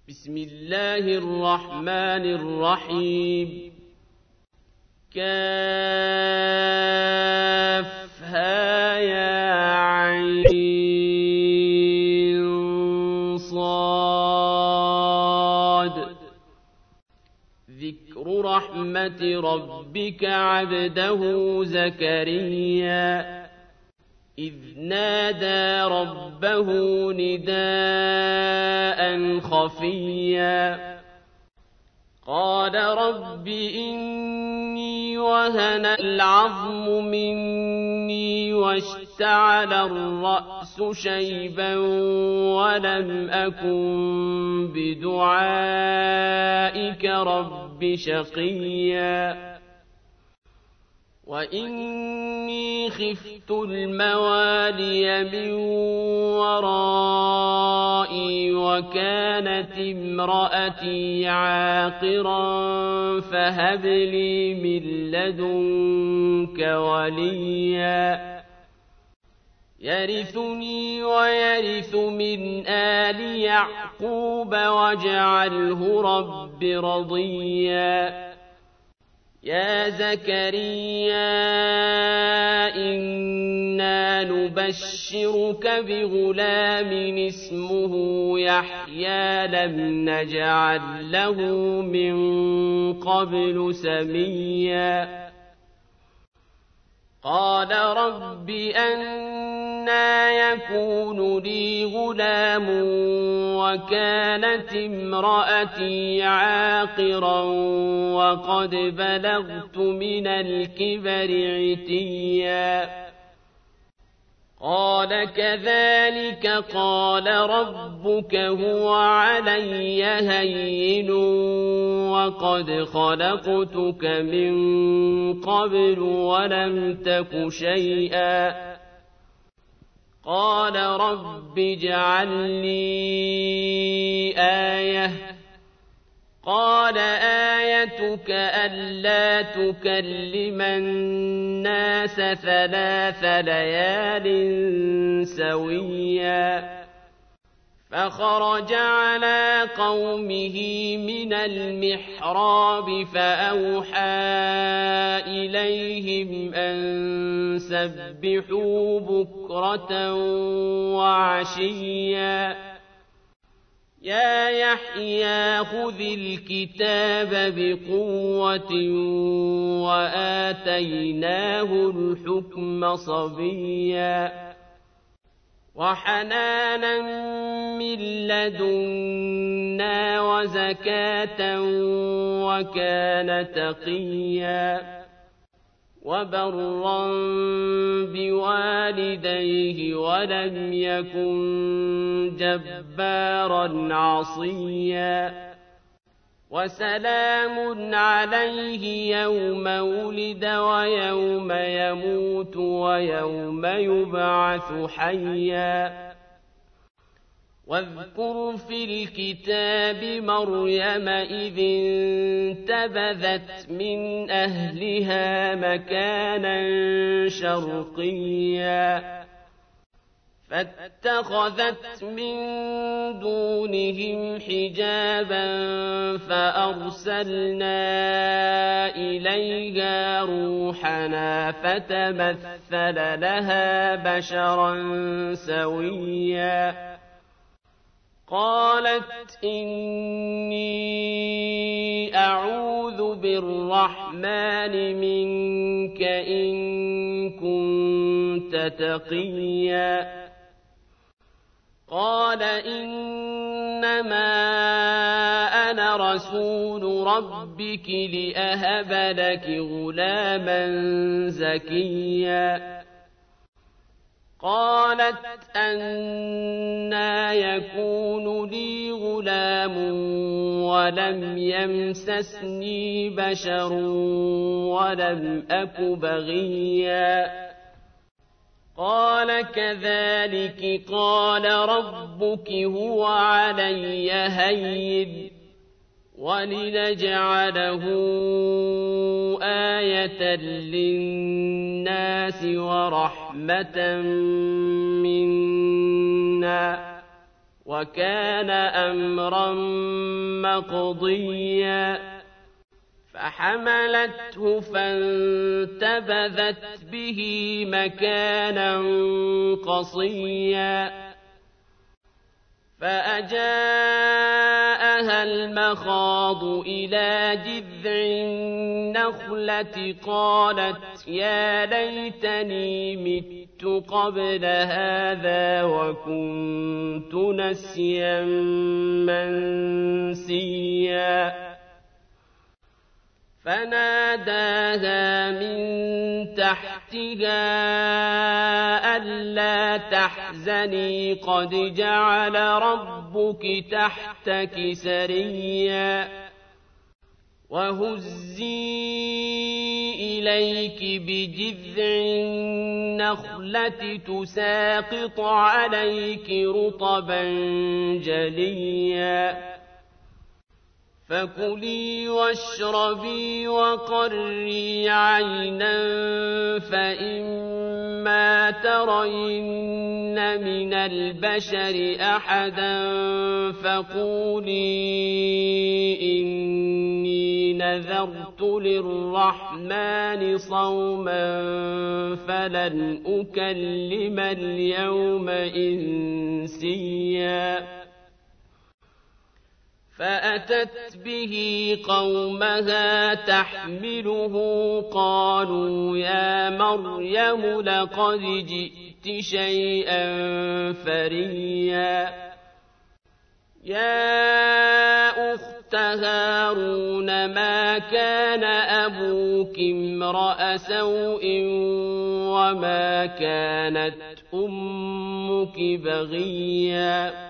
بسم الله الرحمن الرحيم كافها يا عين صاد ذكر رحمة ربك عبده زكريا إذ نادى ربه نداء خفيا قال رب إني وهن العظم مني واشتعل الرأس شيبا ولم أكن بدعائك رب شقيا وإني خفت الموالي من ورائي وكانت امرأتي عاقرا فهب لي من لدنك وليا يرثني ويرث من آل يعقوب واجعله رب رضيا يا زكريا إنا نبشرك بغلام اسمه يحيى لم نجعل له من قبل سميا قال رب أنى يكون لي غلام وكانت امرأتي عاقرا وقد بلغت من الكبر عتيا قال كذلك قال ربك هو علي هين وقد خلقتك من قبل ولم تك شيئا قال رب اجعل لي آية قال آيتك ألا تكلم الناس 3 ليال سويا فخرج على قومه من المحراب فأوحى إليهم أن سبحوا بكرة وعشيا يا يحيى خذ الكتاب بقوة وآتيناه الحكم صبيا وحنانا من لدنا وزكاة وكان تقيا وبرا بوالديه ولم يكن جبارا عصيا وسلام عليه يوم ولد ويوم يموت ويوم يبعث حيا واذكر في الكتاب مريم إذ انتبذت من أهلها مكانا شرقيا فاتخذت من دونهم حجابا فأرسلنا إليها روحنا فتمثل لها بشرا سويا قالت إني أعوذ بالرحمن منك إن كنت تقيا قال إنما أنا رسول ربك لأهب لك غلاما زكيا قالت أنى يكون لي غلام ولم يمسسني بشر ولم أك بغيا قال كذلك قال ربك هو علي هين ولنجعله آية للناس ورحمة منا وكان أمرا مقضيا فحملته فانتبذت به مكانا قصيا فأجاءها المخاض إلى جذع النخلة قالت يا ليتني مت قبل هذا وكنت نسيا منسيا فناداها من تحتها ألا تحزني قد جعل ربك تحتك سريا وهزي إليك بجذع النخلة تساقط عليك رطبا جليا فكلي واشربي وقري عينا فإما ترين من البشر أحدا فقولي إني نذرت للرحمن صوما فلن أكلم اليوم إنسيا فأتت به قومها تحمله قالوا يا مريم لقد جئت شيئا فريا يا أخت هارون ما كان أبوك امرأ سوء وما كانت أمك بغيا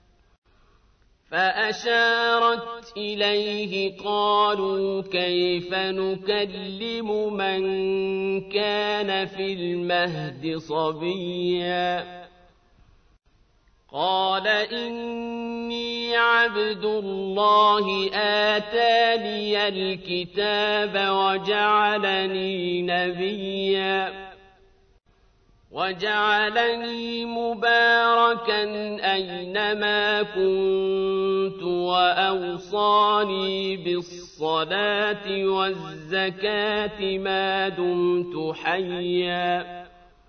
فأشارت إليه قالوا كيف نكلم من كان في المهد صبيا قال إني عبد الله آتاني الكتاب وجعلني نبيا وجعلني مباركا أينما كنت وأوصاني بالصلاة والزكاة ما دمت حيا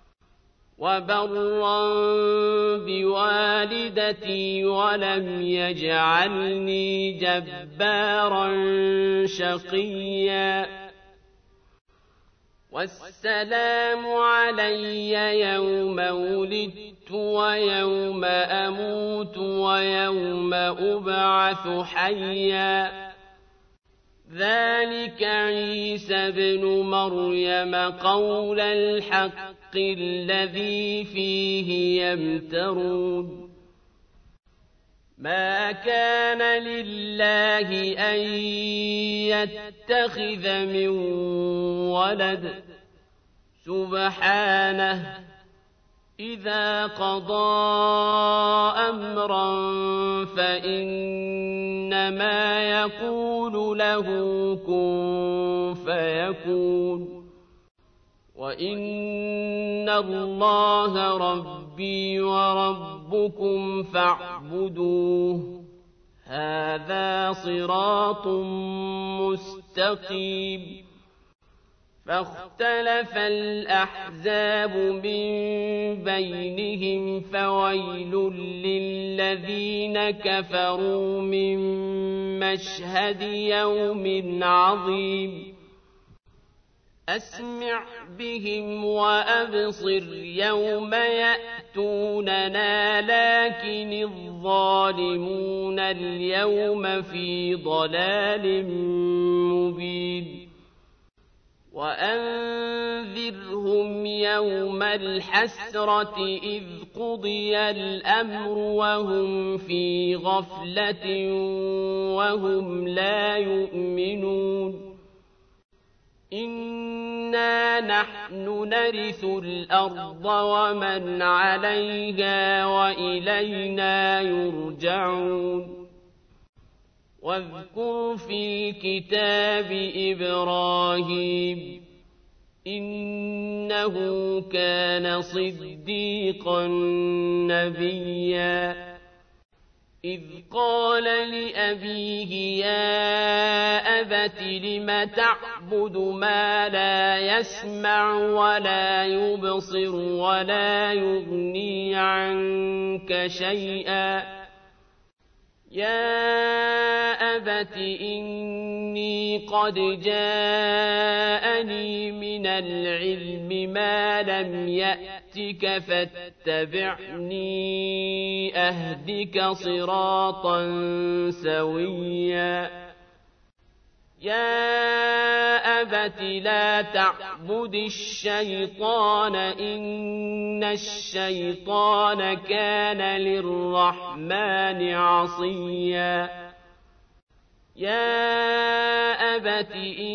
وبرا بوالدتي ولم يجعلني جبارا شقيا والسلام علي يوم ولدت ويوم أموت ويوم أبعث حيا ذلك عيسى بن مريم قول الحق الذي فيه يمترون ما كان لله أن يتخذ من ولد سبحانه إذا قضى أمرا فإنما يقول له كن فيكون وإن الله ربي وربكم فاعبدوه هذا صراط مستقيم فاختلف الأحزاب من بينهم فويل للذين كفروا من مشهد يوم عظيم أسمع بهم وأبصر يوم يأتوننا لكن الظالمون اليوم في ضلال مبين وأنذرهم يوم الحسرة إذ قضي الأمر وهم في غفلة وهم لا يؤمنون إنا نحن نرث الأرض ومن عليها وإلينا يرجعون واذكر في الكتاب إبراهيم إنه كان صديقا نبيا إذ قال لأبيه يا أبت لم تعبد ما لا يسمع ولا يبصر ولا يغني عنك شيئا يا أبت إني قد جاءني من العلم ما لم يأتك فاتبعني أهدك صراطا سويا يا أبت لا تعبد الشيطان إن الشيطان كان للرحمن عصيا يا أبت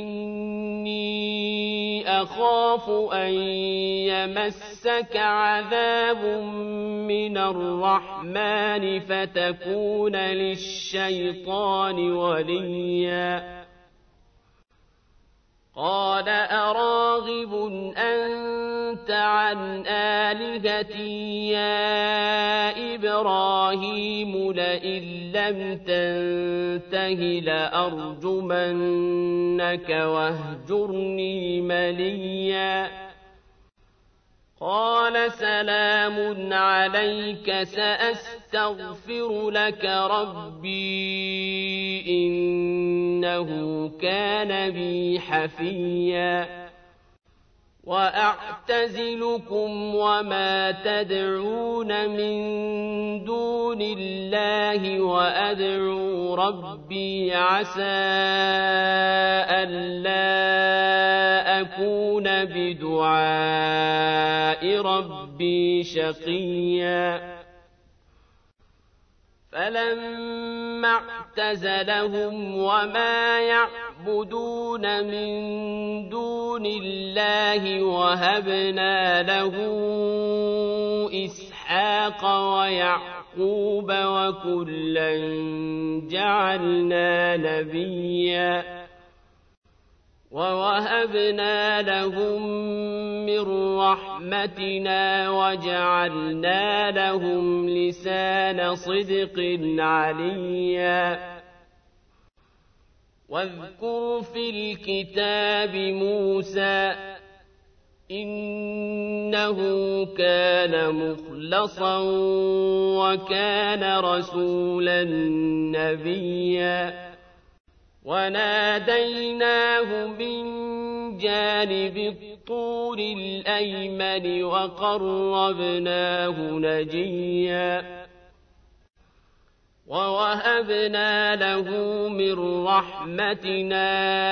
إني أخاف أن يمسك عذاب من الرحمن فتكون للشيطان وليا قال أراغب أنت عن آلهتي يا إبراهيم لئن لم تنته لأرجمنك واهجرني مليا قال سلام عليك سأستغفر لك ربي إنه كان بي حفيا وأعتزلكم وما تدعون من دون الله وأدعو ربي عسى ألا أكون بدعاء ربي شقيا فلما اعتزلهم وما يعبدون من دون الله وهبنا له إسحاق ويعقوب وكلا جعلنا نبيا ووهبنا لهم من رحمتنا وجعلنا لهم لسان صدق عليا واذكر في الكتاب موسى إنه كان مخلصا وكان رسولا نبيا وناديناه من جانب الطور الأيمن وقربناه نجيا ووهبنا له من رحمتنا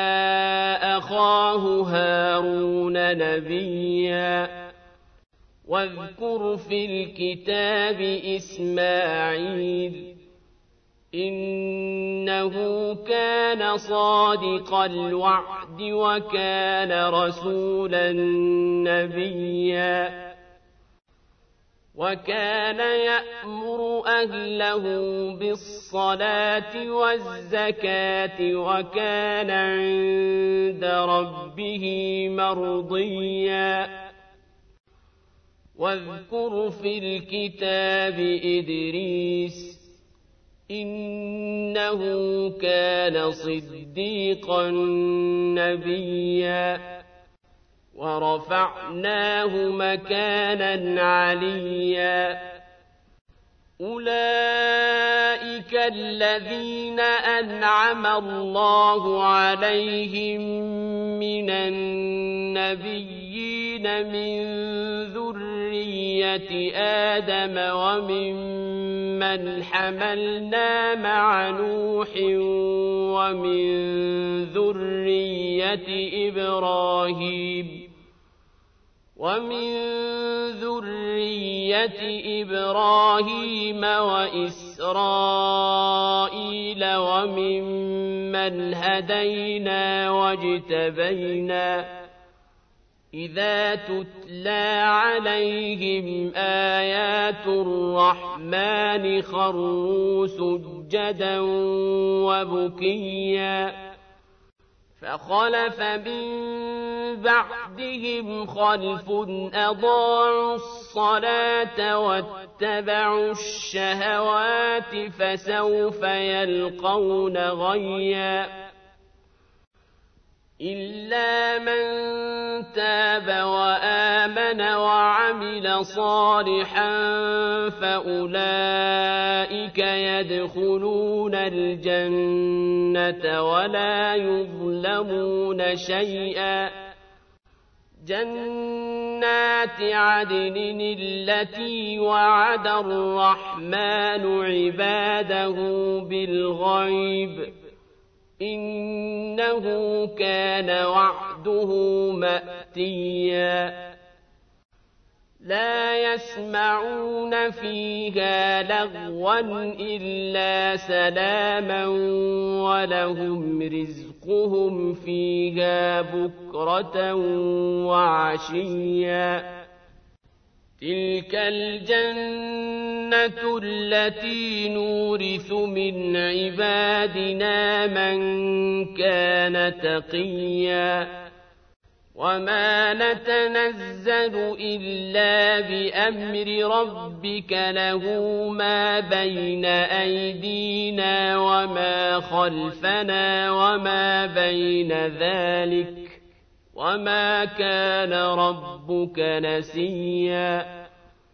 أخاه هارون نبيا واذكر في الكتاب إسماعيل إنه كان صادق الوعد وكان رسولا نبيا وكان يأمر أهله بالصلاة والزكاة وكان عند ربه مرضيا واذكر في الكتاب إدريس إنه كان صديقا نبيا ورفعناه مكانا عليا أولئك الذين أنعم الله عليهم من النبيين من ذرية آدم وممن حملنا مع نوح ومن ذرية إبراهيم وإسرائيل وممن هدينا واجتبينا إذا تتلى عليهم آيات الرحمن خروا سجدا وبكيا فخلف من بعدهم خلف أضاعوا الصلاة واتبعوا الشهوات فسوف يلقون غيا إلا من تاب وآمن وعمل صالحا فأولئك يدخلون الجنة ولا يظلمون شيئا جنات عدن التي وعد الرحمن عباده بالغيب إنه كان وعده مأتيا لا يسمعون فيها لغوا إلا سلاما ولهم رزقهم فيها بكرة وعشيا تلك الجنة التي نورث من عبادنا من كان تقيا وما نتنزل إلا بأمر ربك له ما بين أيدينا وما خلفنا وما بين ذلك وما كان ربك نسيا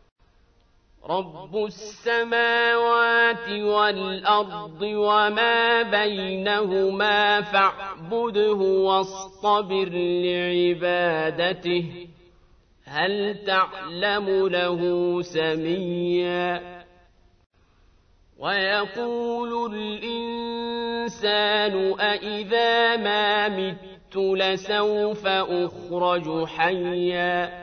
رب السماوات والأرض وما بينهما فاعبده واصطبر لعبادته هل تعلم له سميا ويقول الإنسان أإذا ما مت لسوف أخرج حيا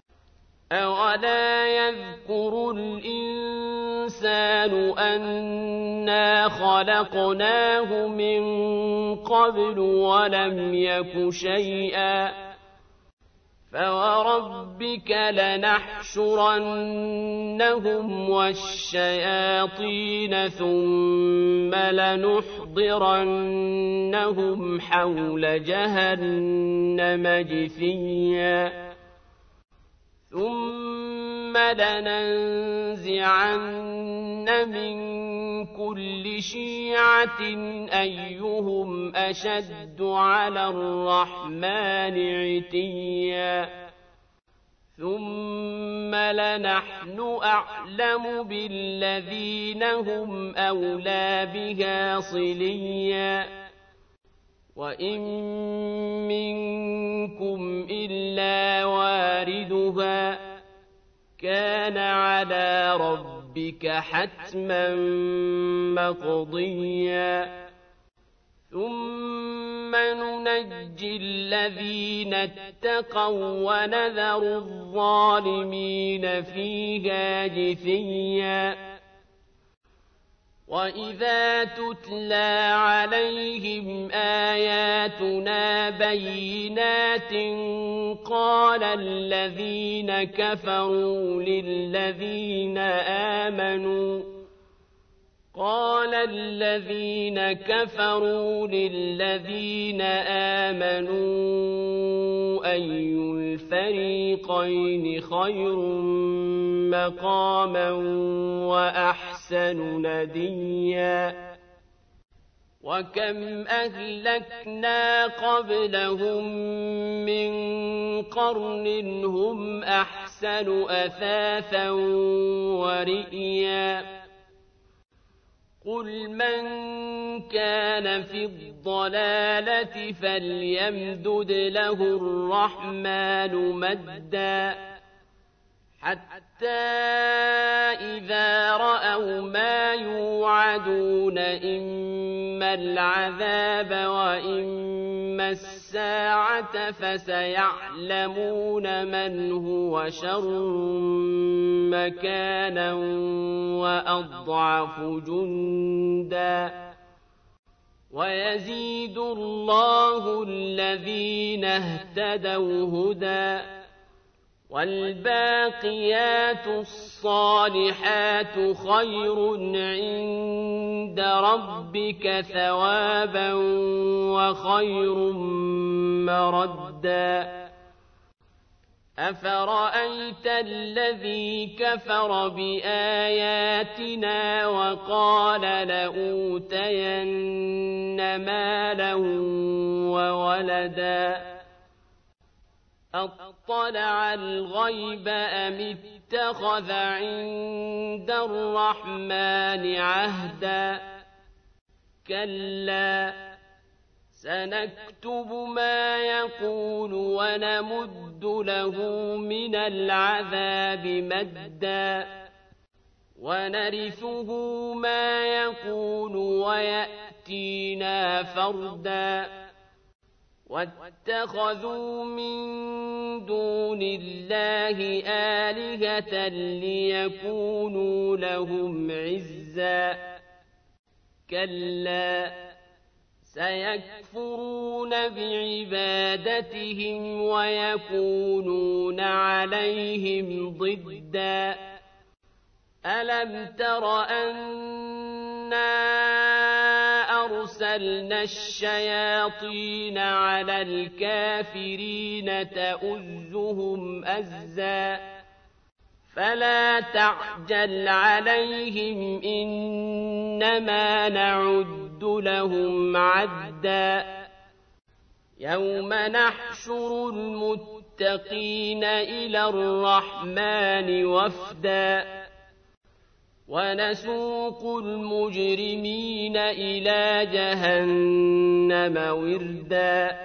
أولا يذكر الإنسان أنا خلقناه من قبل ولم يك شيئا فوربك لنحشرنهم والشياطين ثم لنحضرنهم حول جهنم جثيا ثم لننزعن من كل شيعة أيهم أشد على الرحمن عتيا ثم لنحن أعلم بالذين هم أولى بها صليا وإن منكم إلا واردها كان على ربك حتما مقضيا ثم ننجي الذين اتقوا ونذر الظالمين فيها جثيا وإذا تتلى عليهم آياتنا بينات قال الذين كفروا للذين آمنوا أي الفريقين خير مقاما وأحسن نديا وكم أهلكنا قبلهم من قرن هم أحسن أثاثا ورئيا قل من كان في الضلالة فليمدد له الرحمن مدا حتى إذا رأوا ما يوعدون إما العذاب وإما الساعة فسيعلمون من هو شر مكانا وأضعف جندا ويزيد الله الذين اهتدوا هدى والباقيات الصالحات خير عند ربك ثوابا وخير مردا أفرأيت الذي كفر بآياتنا وقال لأوتين مالا وولدا أطلع الغيب أم اتخذ عند الرحمن عهدا كلا سنكتب ما يقول ونمد له من العذاب مدا ونرثه ما يقول ويأتينا فردا واتخذوا من دون الله آلهة ليكونوا لهم عزا كلا سيكفرون بعبادتهم ويكونون عليهم ضدا ألم تر أنا أرسلنا الشياطين على الكافرين تؤزهم أزا فلا تعجل عليهم إنما نعد لهم عدا يوم نحشر المتقين إلى الرحمن وفدا ونسوق المجرمين إلى جهنم وردا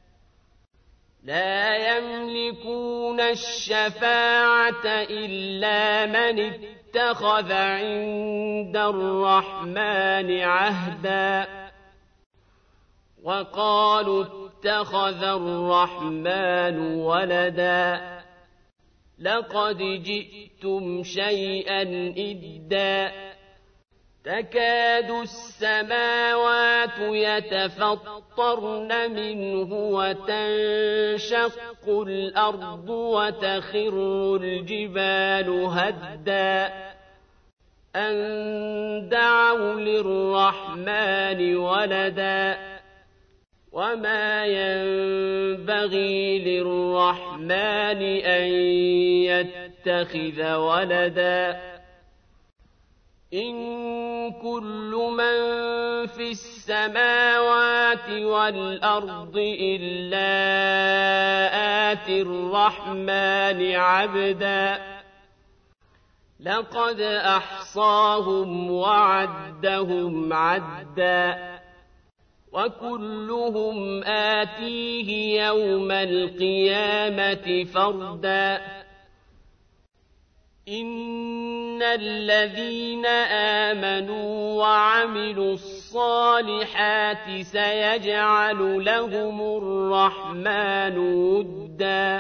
لا يملكون الشفاعة إلا من اتخذ عند الرحمن عهدا وقالوا اتخذ الرحمن ولدا لقد جئتم شيئا إدا تكاد السماوات يتفطرن منه وتنشق الأرض وتخر الجبال هدا أن دعوا للرحمن ولدا وما ينبغي للرحمن أن يتخذ ولدا إن كل من في السماوات والأرض إلا آتي الرحمن عبدا لقد أحصاهم وعدهم عدا وكلهم آتيه يوم القيامة فردا إن الذين آمنوا وعملوا الصالحات سيجعل لهم الرحمن ودا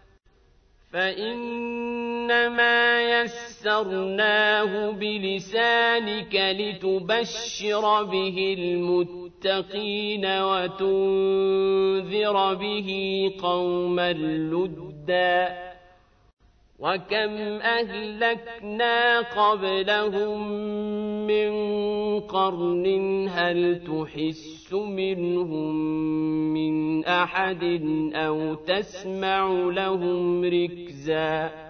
فإنما يسرناه بلسانك لتبشر به المتقين وتنذر به قوما لدا وكم أهلكنا قبلهم من قرن هل تحس منهم من أحد أو تسمع لهم ركزا